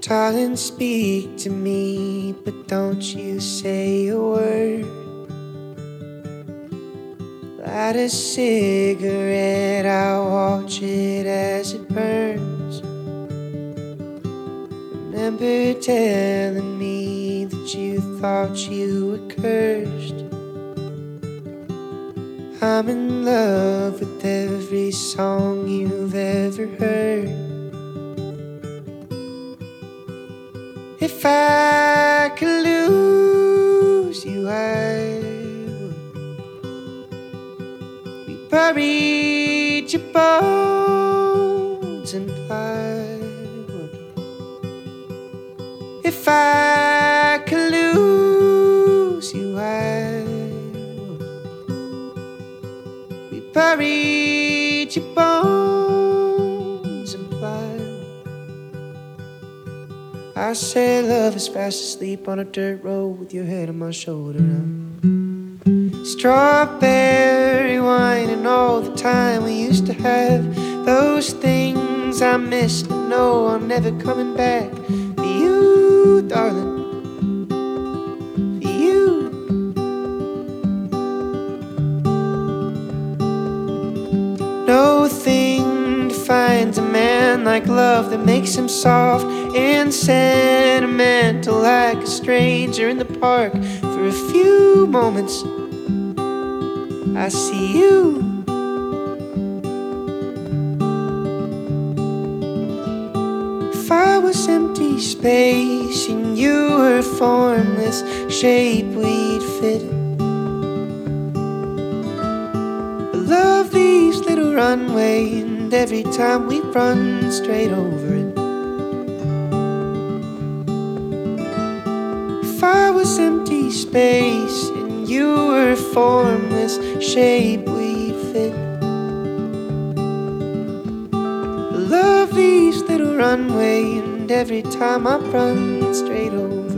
Silence speak to me, but don't you say a word. Light a cigarette, I'll watch it as it burns. Remember telling me that you thought you were cursed. I'm in love with every song you've ever heard. If I could lose you, I would. We buried your bones in plywood. If I could lose you, I would. We buried your bones in plywood. I said love is fast asleep on a dirt road with your head on my shoulder now. Strawberry wine and all the time we used to have. Those things I miss, but no, I'm never coming back. For you, darling, for you. No thing defines a man like love that makes him soft and sentimental, like a stranger in the park. For a few moments I see you. If I was empty space and you were a formless shape, we'd fit it. But love leaves little runway, and every time we run straight over it. If I was empty space and you were a formless shape, we'd fit. Love leaves little runway, and every time I run straight over